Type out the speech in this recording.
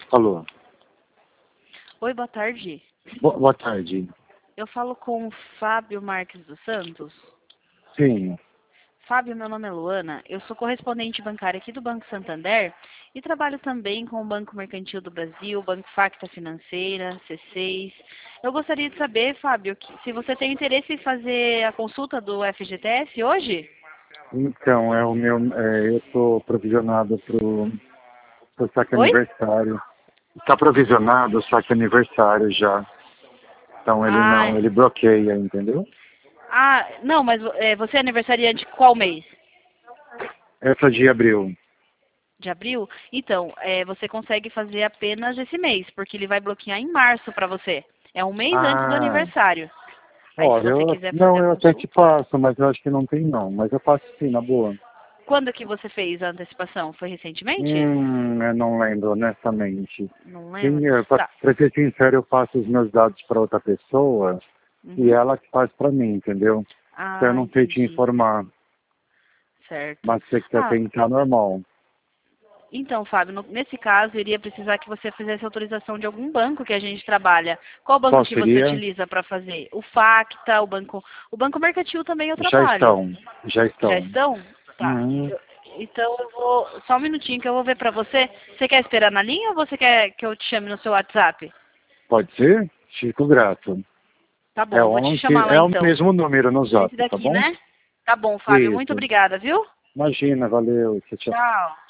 Alô. Oi, boa tarde. Boa tarde. Eu falo com o Fábio Marques dos Santos. Sim. Fábio, meu nome é Luana. Eu sou correspondente bancária aqui do Banco Santander e trabalho também com o Banco Mercantil do Brasil, Banco Facta Financeira, C6. Eu gostaria de saber, Fábio, se você tem interesse em fazer a consulta do FGTS hoje? Então, eu estou provisionado pro saque Oi? aniversário. Está provisionado o saque aniversário já. Então ele bloqueia, entendeu? Não, mas você é aniversariante qual mês? Essa de abril. De abril? Então, você consegue fazer apenas esse mês, porque ele vai bloquear em março para você. É um mês antes do Ah, aniversário. Aí, se olha, você quiser fazer a eu até consulta... te passo, mas eu acho que não tem não. Mas eu passo sim, na boa. Quando que você fez a antecipação? Foi recentemente? Eu não lembro, honestamente. Não lembro? Tá. Pra ser sincero, eu passo os meus dados para outra pessoa e Uhum. ela que faz para mim, entendeu? Então eu não sei te Entendi. informar, Certo. mas se você quiser tentar, normal. Então, Fábio, nesse caso, eu iria precisar que você fizesse autorização de algum banco que a gente trabalha. Qual banco Qual que você seria? utiliza para fazer? O Facta, o Banco Mercantil também eu Já trabalho. estão, já Já estão. estão? Tá. Uhum. Então eu vou. Só um minutinho que eu vou ver pra você. Você quer esperar na linha ou você quer que eu te chame no seu WhatsApp? Pode ser? Fico grato. Tá É bom, eu vou te 11, chamar lá é o então. mesmo número no Esse Zap, tá daqui, bom? né? Tá bom, Fábio. Muito Isso. obrigada, viu? Imagina, valeu. Tchau, tchau. Tchau.